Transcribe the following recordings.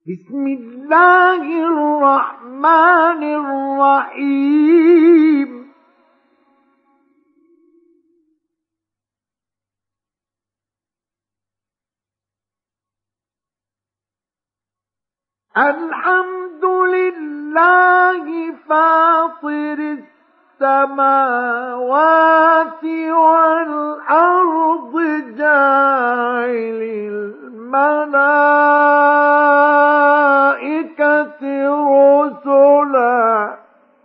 بسم الله الرحمن الرحيم الحمد لله فاطر السماوات والأرض جاعل الملائكة رسلا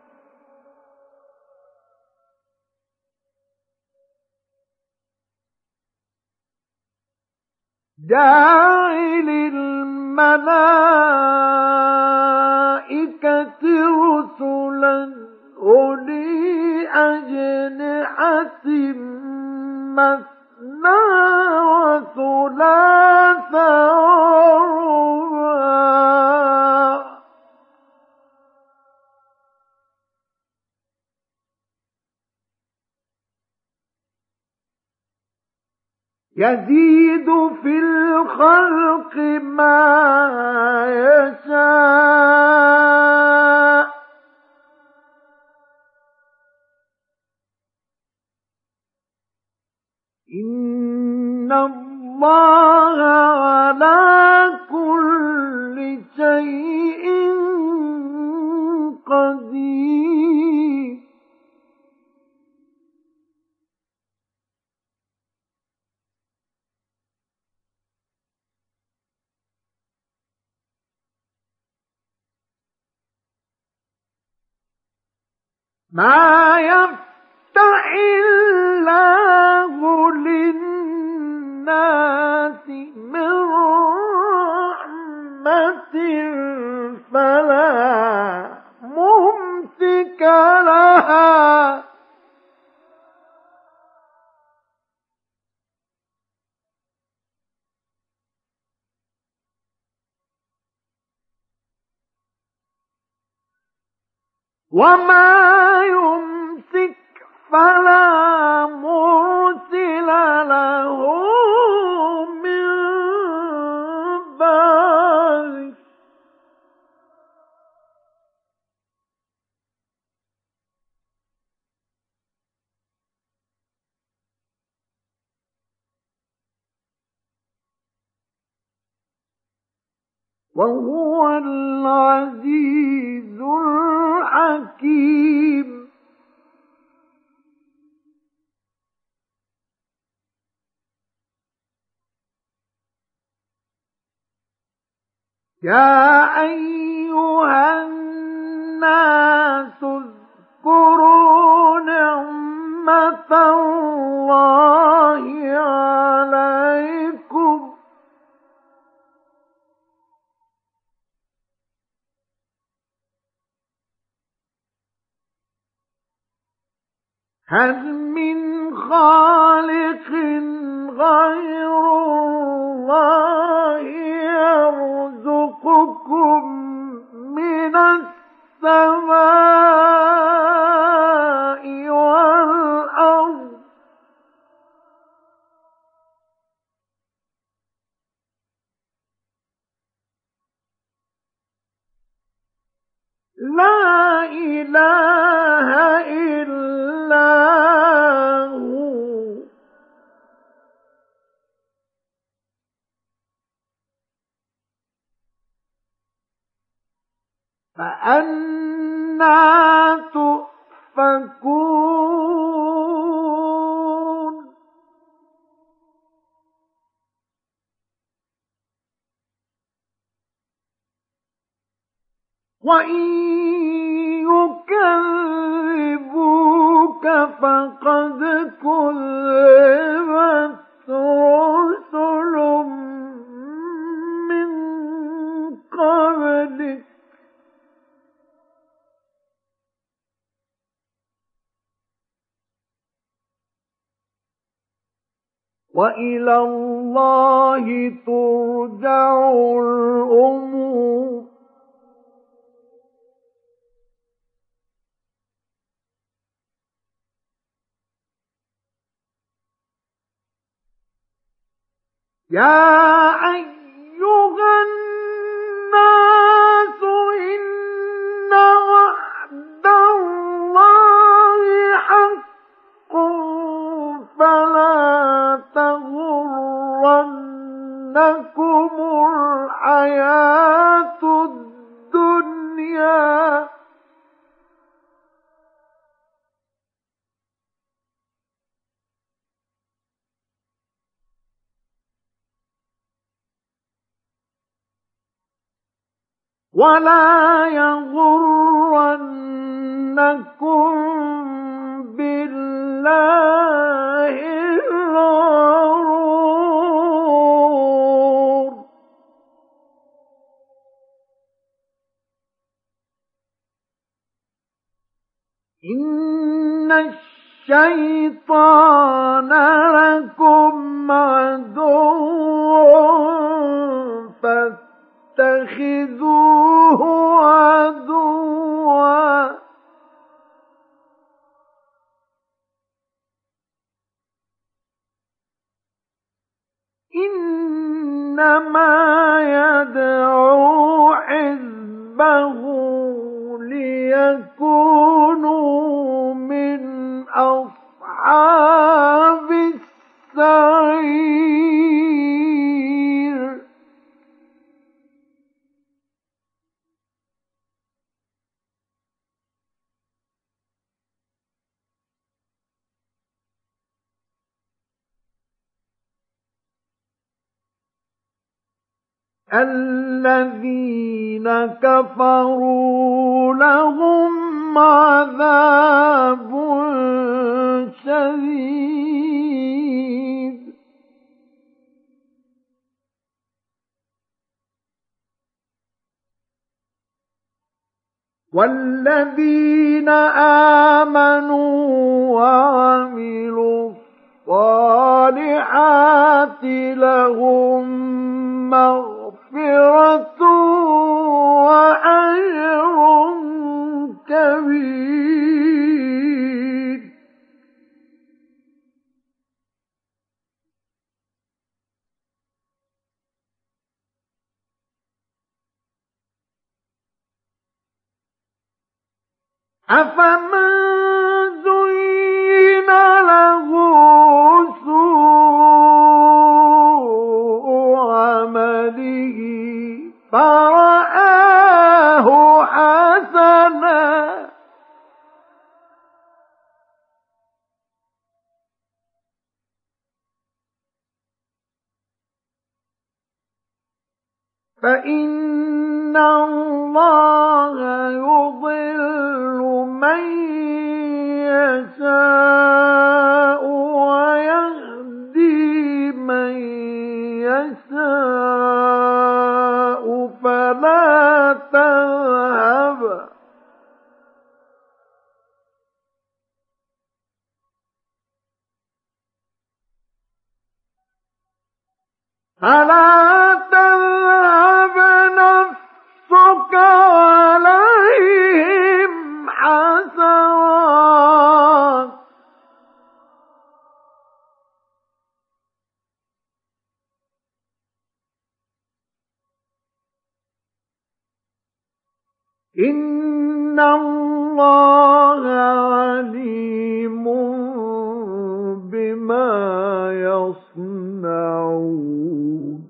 جاعل الملائكة رسلا أولي أجنحة مثنى وثلاث ورباع يزيد في الخلق ما يشاء إن الله على كل شيء قدير ما يفتح الله للناس من رحمة فلا ممسك لها وما يمسك فلا مرسل له من بعده وهو العزيز الحكيم يا أيها الناس اذكروا نعمة الله عليكم هل من خالق غير الله يرزقكم من السماء والأرض لا إله إلا هو فأنى تؤفكون وإن يكذبوك فقد كذبت رسل من قبلك وإلى الله ترجع الأمور يا أيها الناس الحياة الدنيا ولا يغرنكم بالله الغرور إن الشيطان لكم عدو فاتخذوه عدوا إنما يدعو حزبه ليكونوا من أصحاب السعير الذين كفروا لهم عذاب شديد والذين آمنوا وعملوا الصالحات لهم مغفرة وأجر كبير أفمن زين له سوء عمله فرآه حسنا فإن الله يضل من يشاء ويهدي من يشاء فلا تذهب نفسك عليهم حسرات إن الله عليم بما يصنعون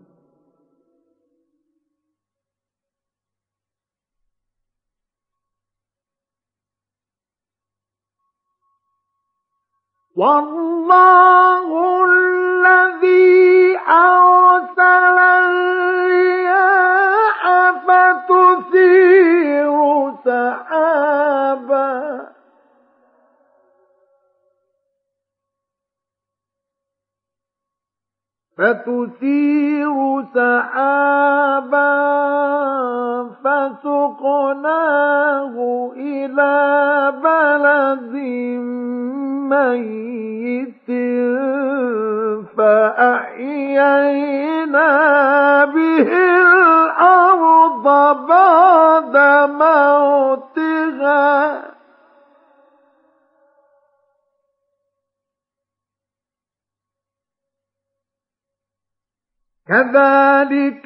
والله الذي أرسل الرياح فتثير سحابا فسقناه إلى بلد ميت فأحيينا به الأرض بعد موتها كذلك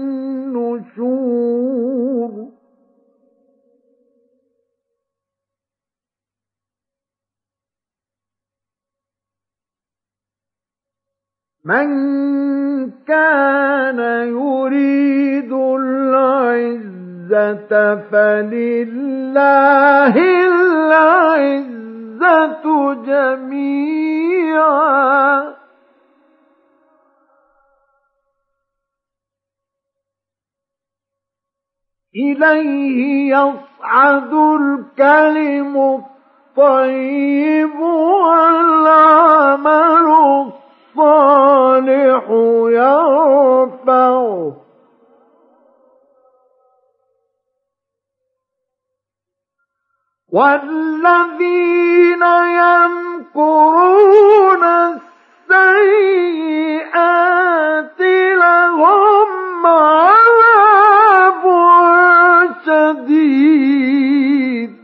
النشور من كان كان يريد العزة فلله العزة جميعا إليه يصعد الكلم الطيب والعمل الصالح يرفعه والذين يمكرون السيئات لهم عذاب شديد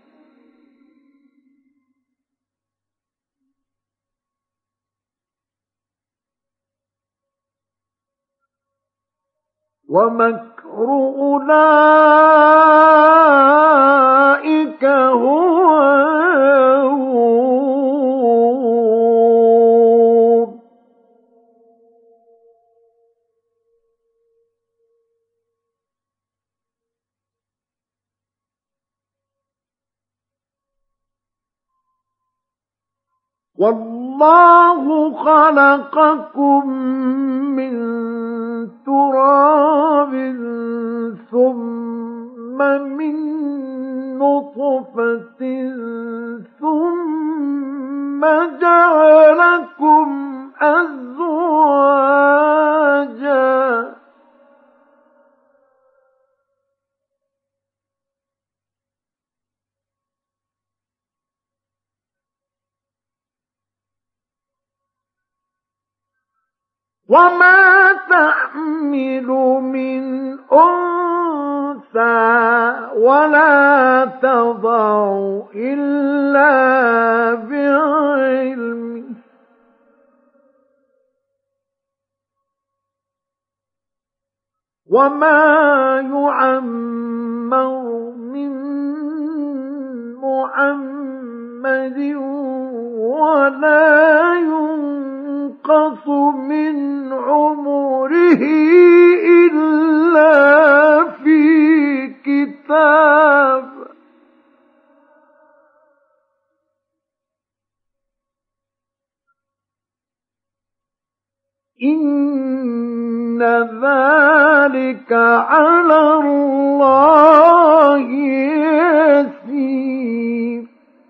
ومكر أولئك هو يبور والله خلقكم من تراب ثم من نطفة ثم جعلكم أزواجا وما تحمل من أنثى ولا تضع إلا بعلمه وما يعمر من محمد ولا ينقص من عمره إلا في كتاب إن ذلك على الله يسير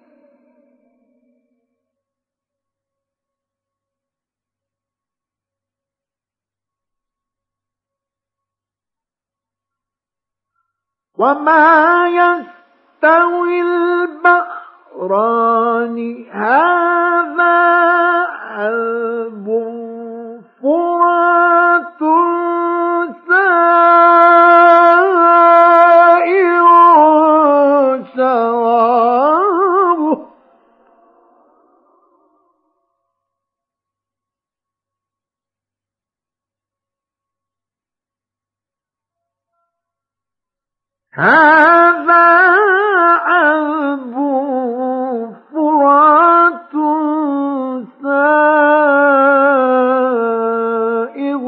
وما يستوي البحران هذا عذب فرات سائر شرابه هذا عذب فرات سائغ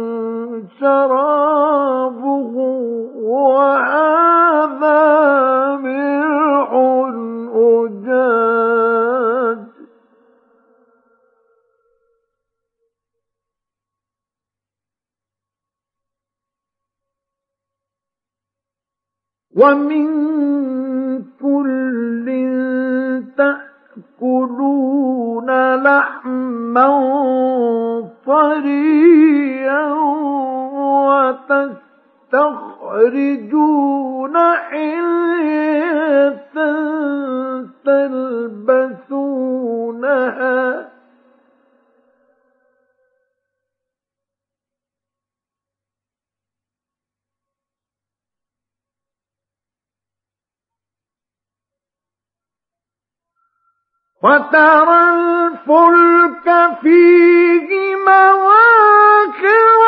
شرابه وهذا ملح أجاج ومن كل تأكلون لحما طريا وتستخرجون حلية تلبسونها وترى الفلك فيه مواخر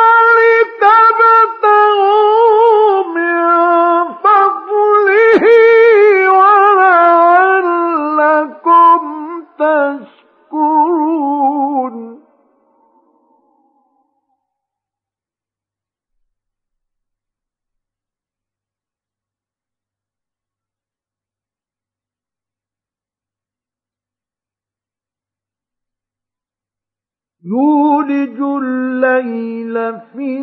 لتبتغوا من فضله ولعلكم تشكرون يولج الليل في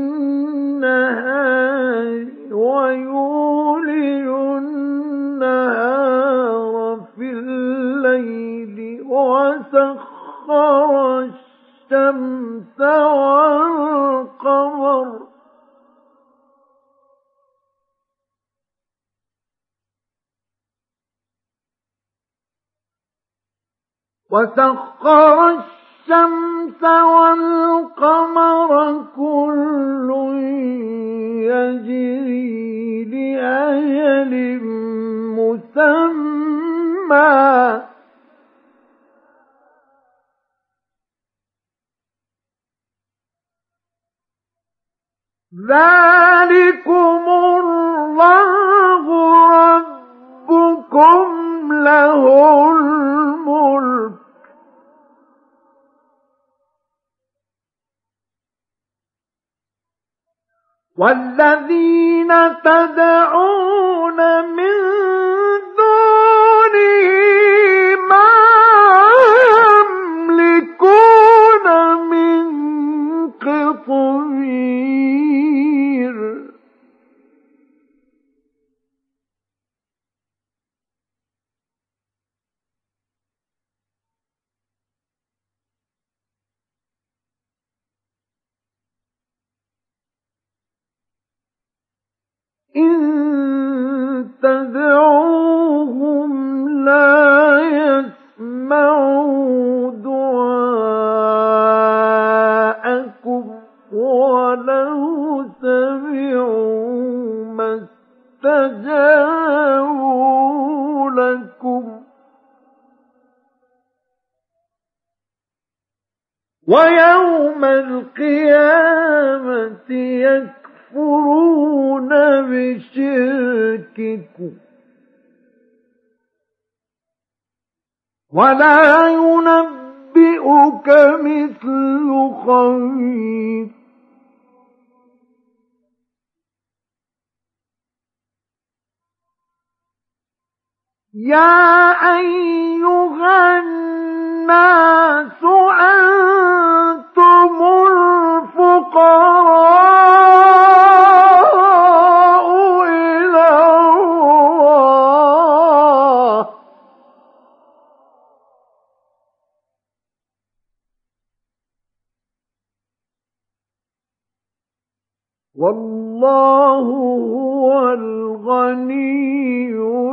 النهار ويولج النهار في الليل وسخر الشمس والقمر كل يجري لأجل مسمى ذلكم الله ربكم له الملك والذين تدعون من دونه ما يملكون من قطمير إن تدعوهم لا يسمعوا دعاءكم ولو سمعوا ما استجابوا لكم ويوم القيامة يكفرون بشرككم ولا ينبئك مثل خبير يا أيها الناس أنتم الفقراء إلى الله والله هو الغني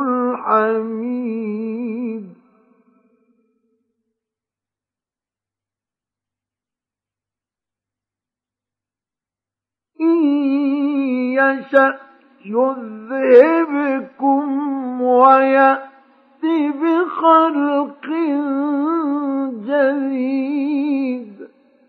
الحميد إن يشأ يذهبكم ويأت بخلق جديد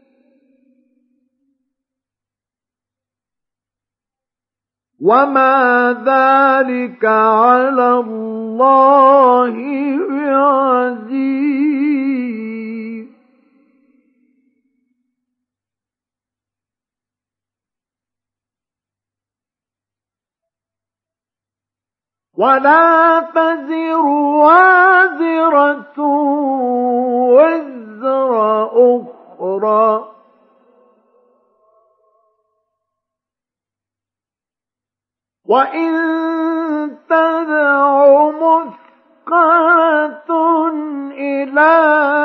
وما ذلك على الله بعزيز ولا تزر وازرة وزر أخرى وإن تدع مثقلة إلى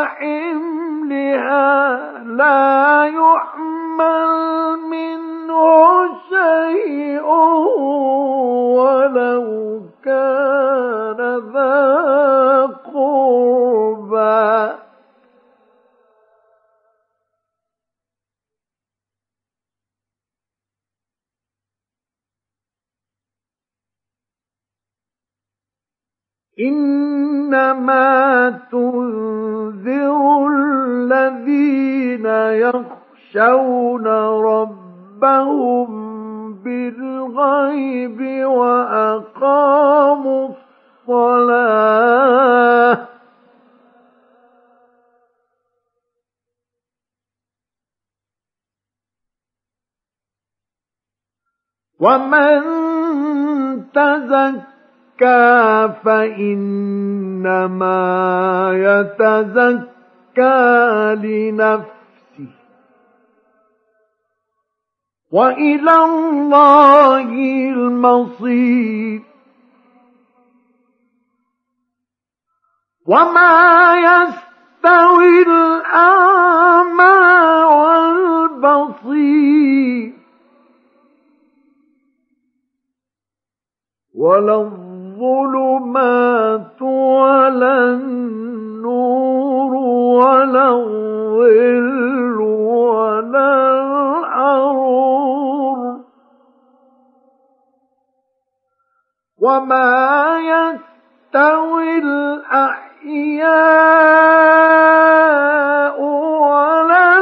حملها لا يحمل منه شيء ولو كان ذا قربى إنما تنذر الذين يخشون ربهم بالغيب وأقاموا الصلاة ومن تزكى فإنما يتزكى لنفسه وإلى الله المصير. وما يستوي الأعمى والبصير ولا الظلمات ولا النور ولا الظل ولا الحرور وما يستوي الأحياء ولا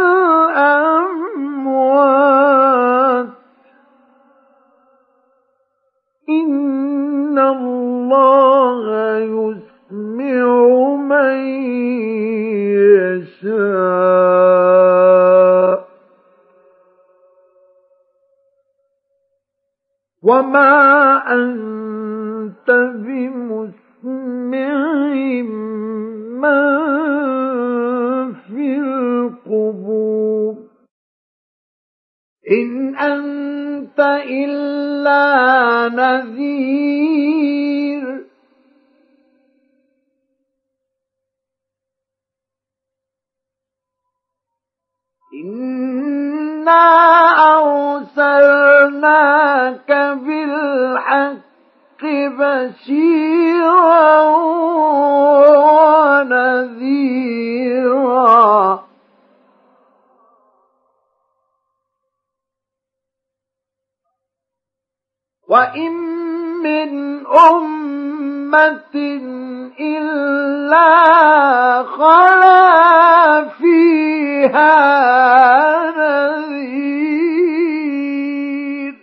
الأموات إن الله يسمع من يشاء وما أنت بمسمع من في القبور إن أنت إلا نذير إنا أرسلناك بالحق بشيرا ونذيرا وإن من أمة إلا خلا فيها نذير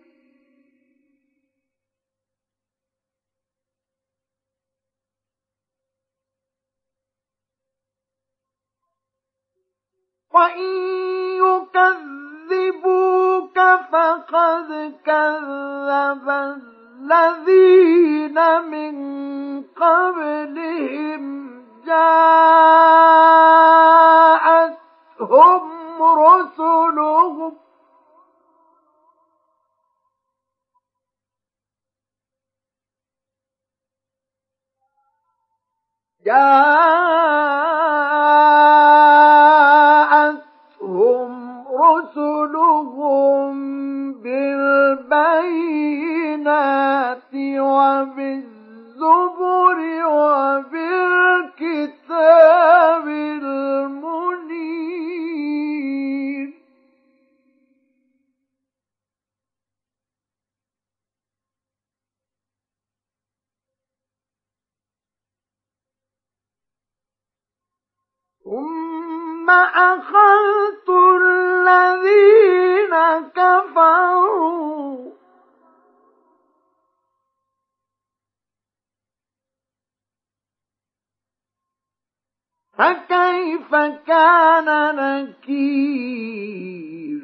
وإن يكذبوك فقد كذب الذين من قبلهم جاءتهم رسلهم بالبينات وبالزبر وبالكتاب المنير ثم أخذت الذين كفروا فكيف كان نكير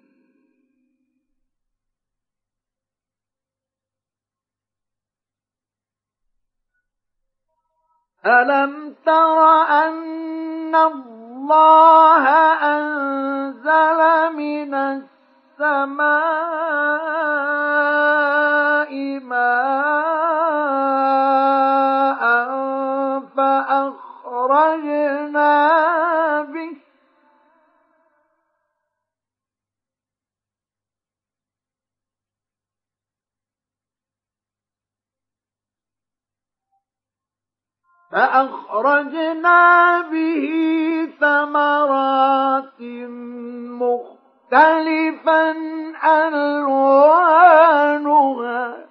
ألم تر أن الله أنزل من السماء ماء فأخرجنا به ثمرات مختلفا ألوانها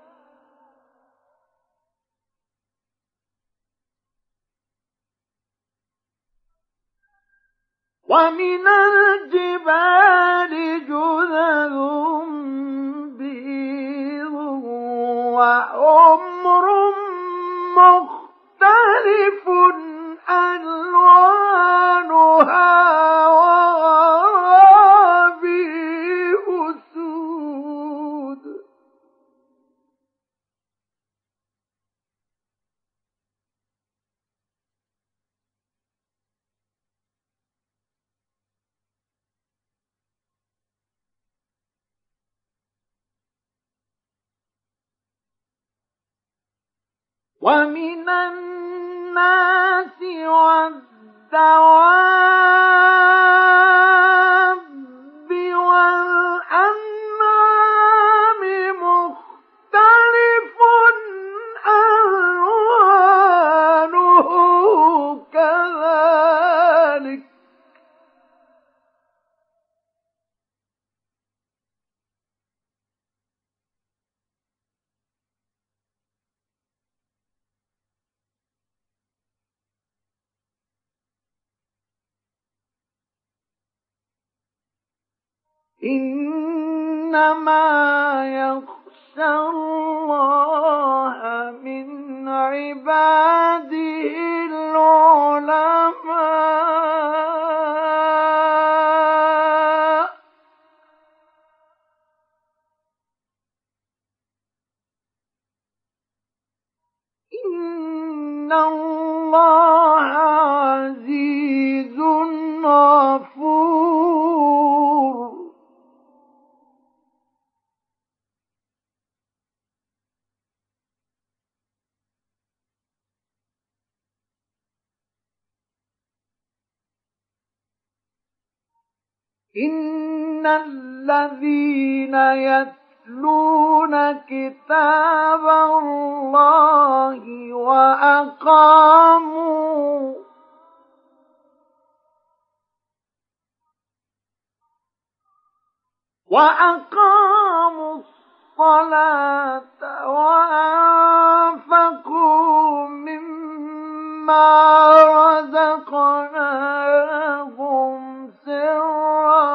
ومن الجبال جذذ بيض وحمر مختلف ألوانها وغرابيب سود ومن الناس والدواب والأنعام مختلف ألوانه كذلك إنما يخشى الله من عباده العلماء إن الله عزيز غفور إن الذين يتلون كتاب الله وأقاموا الصلاة وأنفقوا مما رزقناهم سرا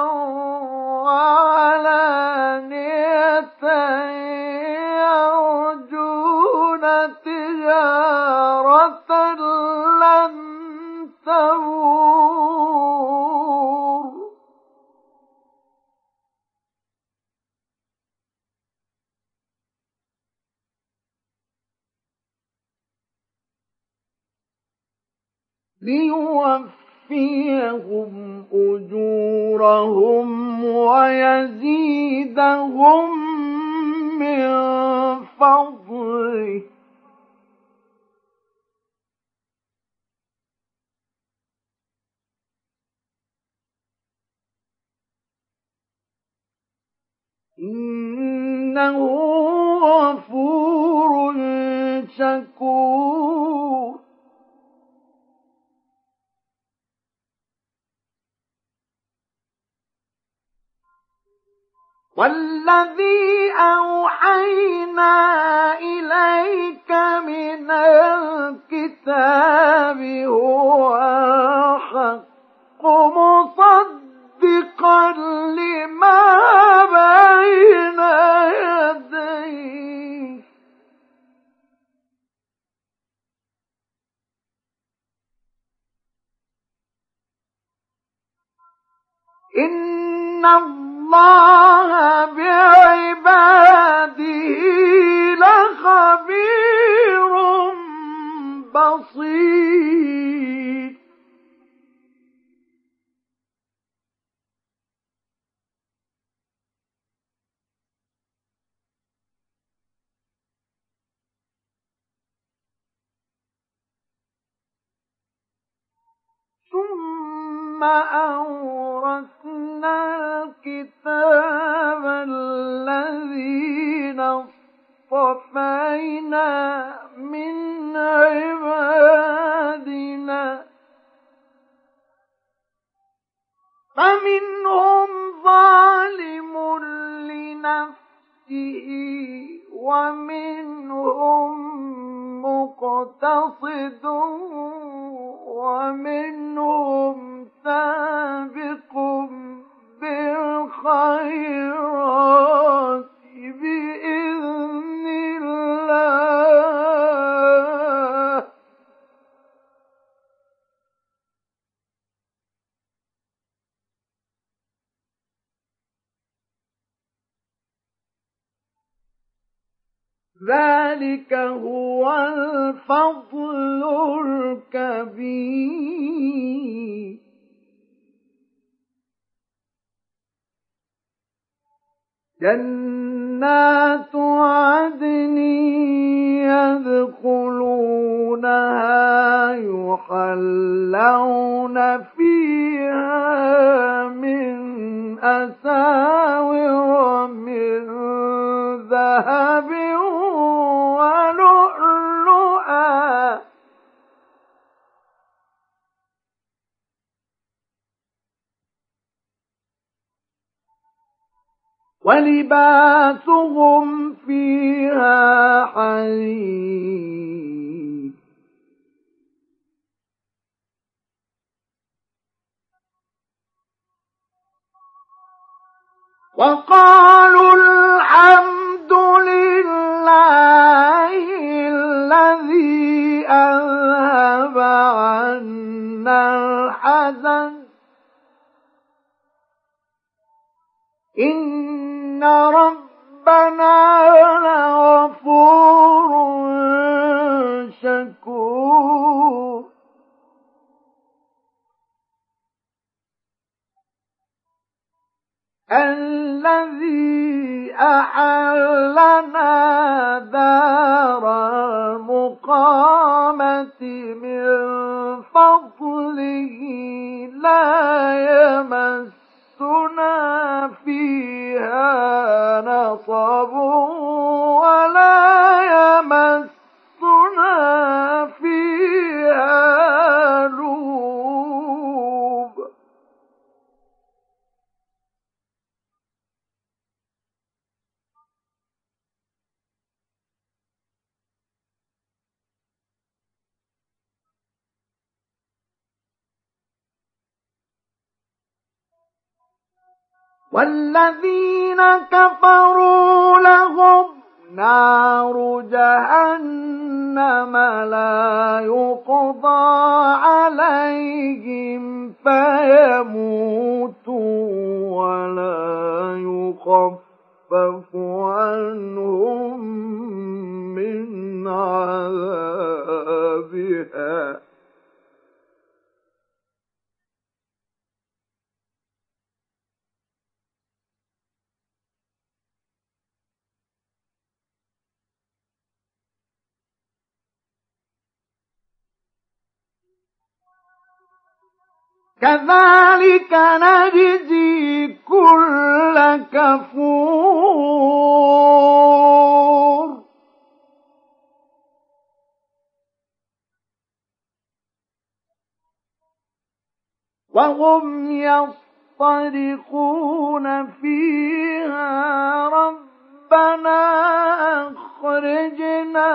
وعلانية يرجون تجارة لن تبور ليوفيهم أجورهم ويزيدهم من فضله إنه غفور شكور والذي أوحينا إليك من الكتاب هو الحق مصدقا لما بين يديه إن الله بعباده لخبير بصير ثم أورثنا الكتاب الذين اصطفينا من عبادنا فمنهم ظالم لنفسه ومنهم مقتصد ومنهم سابق بالخيرات بإذن الله ذلك هو الفضل الكبير جنات عدن يدخلونها يحلون فيها من أساور من ذهب ولؤلؤا ولباسهم فيها حرير وقالوا الحمد لله الذي أذهب عنا الحزن إن ربنا لغفور شكور الذي أحلنا دار المقامة من فضله لا يمسنا فيها نصب ولا يمسنا فيها لوب والذين كفروا لهم نار جهنم لا يقضى عليهم فيموتوا ولا يخفف عنهم من عذابها كذلك نجزي كل كفور وهم يصطرخون فيها ربنا أخرجنا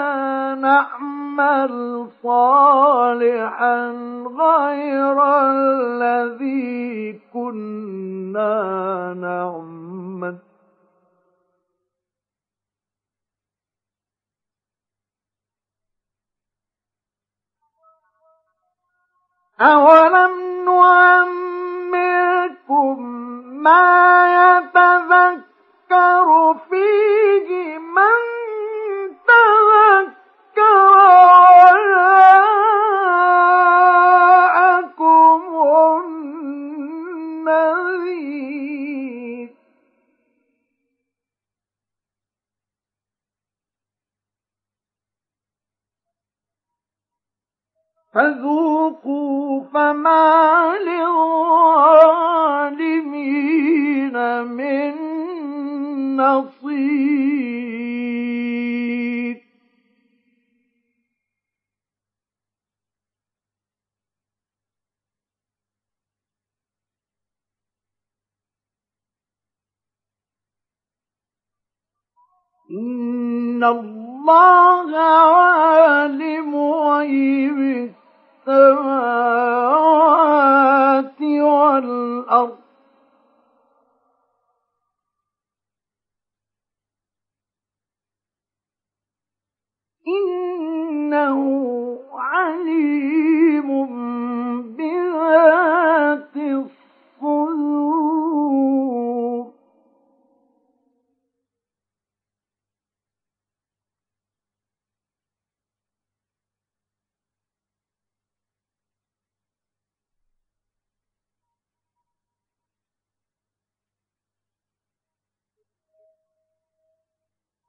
نعمل صالحا غير الذي كنا نعمل أولم نعمركم ما يتذكر فيه من تذكر وجاءكم النذير فذوقوا فما للظالمين من نصير إن الله عالم غيب السماوات والأرض إنه عليم بذات الصدور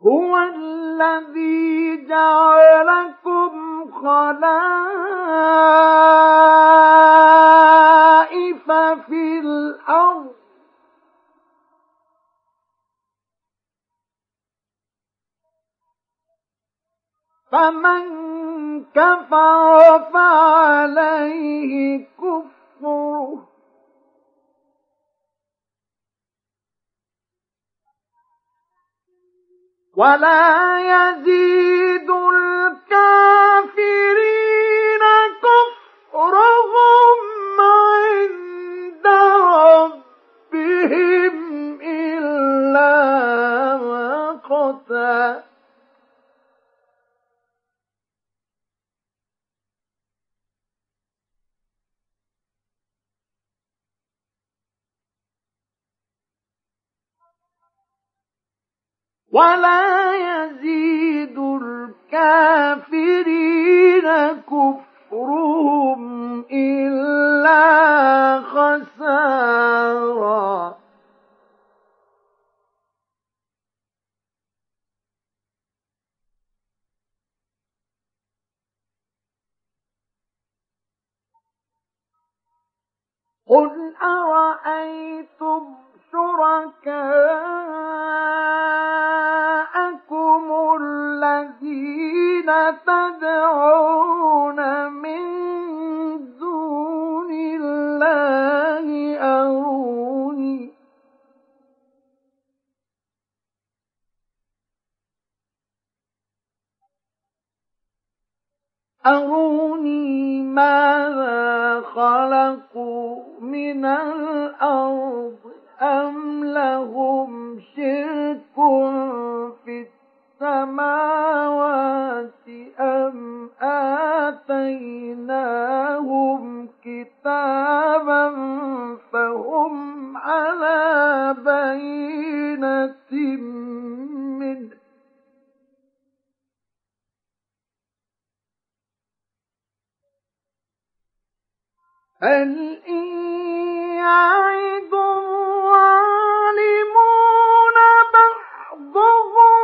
هو الذي جعلكم خلائف في الأرض فمن كفر فعليه كفره ولا يزيد الكافرين كفرهم عند ربهم إلا مقتا ولا يزيد الكافرين كفرهم إلا خسارا قل أرأيتم شركاءكم الذين تدعون من دون الله أروني ماذا خلقوا من الأرض أم لهم شرك في السماوات أم آتيناهم كتابا فهم على بينة منه هل إن يعد الظالمون بعضهم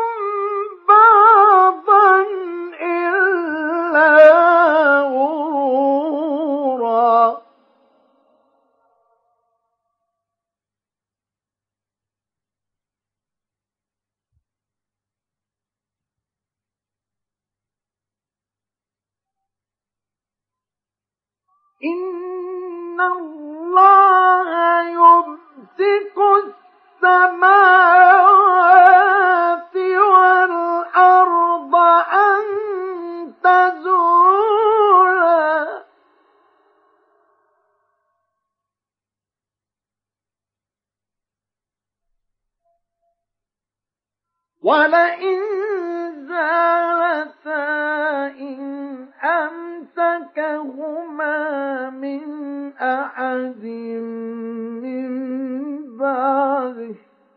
بعضا إلا غرورا إن الله يمسك السماوات والأرض أن تزولا ولئن زالتا إن أمسكهما من أحد من بعده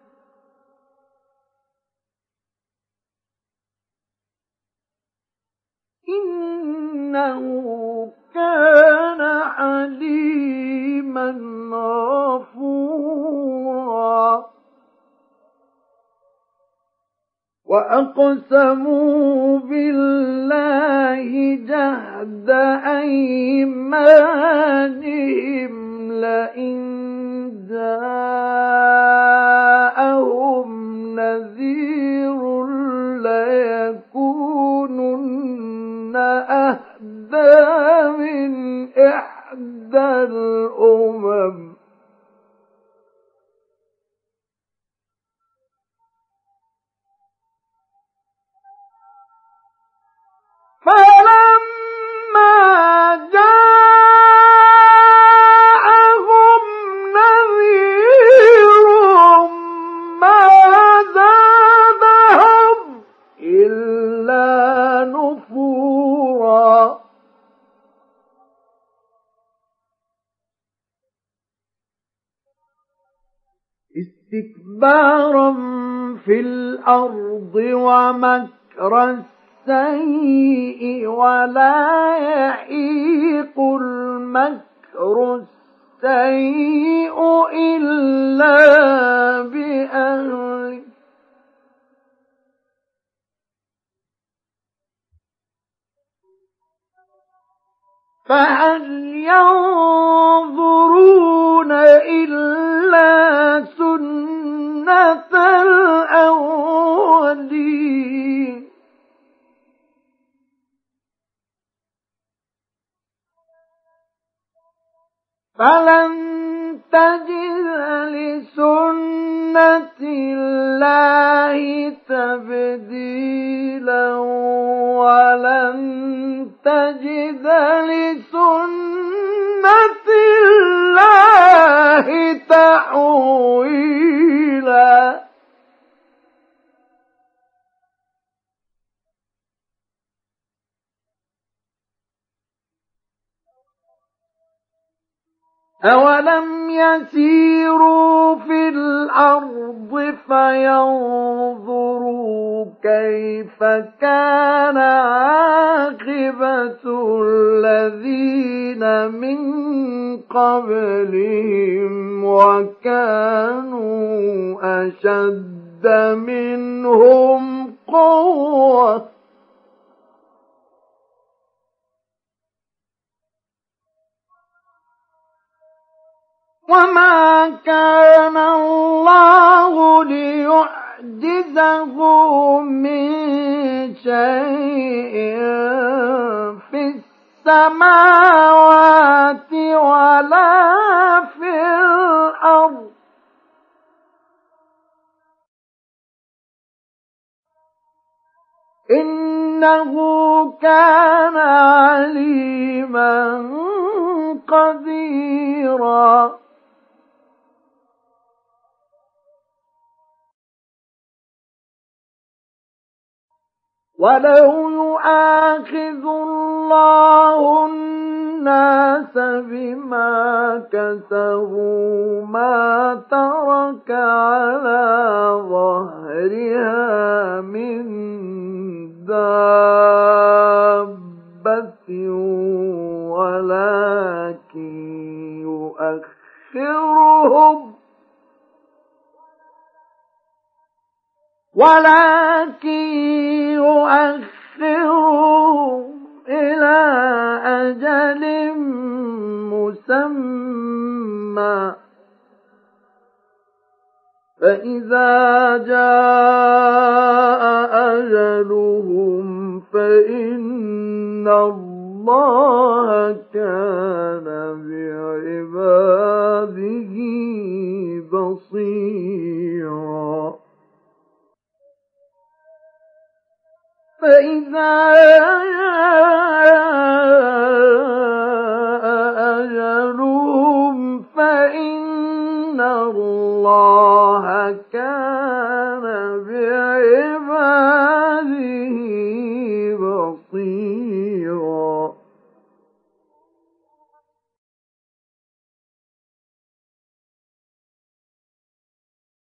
إنه كان حليما غفورا وأقسموا بالله جهد أيمانهم لئن جاءهم نذير ليكونن أهدى من إحدى الأمم فلما جاءهم نذير ما زادهم إلا نفورا استكبارا في الأرض ومكر السيء ولا يحيق المكر السيء إلا بأهله فهل ينظرون إلا سنة الأولين فلن تجد لسنة الله تبديلا ولن تجد لسنة الله تحويلا أولم يسيروا في الأرض فينظروا كيف كان عاقبة الذين من قبلهم وكانوا أشد منهم قوة وما كان الله ليعجزه من شيء في السماوات ولا في الأرض إنه كان عليما قديرا ولو يؤاخذ الله الناس بما كسبوا ما ترك على ظهرها من دابة ولكن يؤخرهم إلى أجل مسمى فإذا جاء أجلهم فإن الله كان بعباده بصيرا فإذا جاء أجلهم فإن الله كان بعباده